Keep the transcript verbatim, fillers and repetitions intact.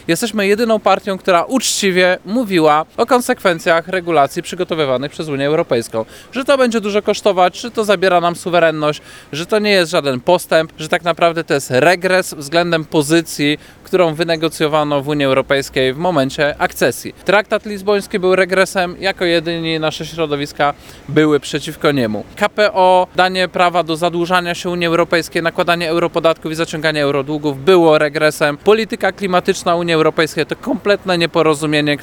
Jesteśmy jedyną partią, która uczciwie mówiła o konsekwencjach regulacji przygotowywanych przez Unię Europejską. Że to będzie dużo kosztować, że to zabiera nam suwerenność, że to nie jest żaden postęp, że tak naprawdę to jest regres względem pozycji, którą wynegocjowano w Unii Europejskiej w momencie akcesji. Traktat lizboński był regresem, jako jedyni nasze środowiska były przeciwko niemu. K P O, danie prawa do zadłużania się Unii Europejskiej, nakładanie europodatków i zaciąganie eurodługów było regresem. Polityka klimatyczna Unii Europejskiej to kompletne nieporozumienie,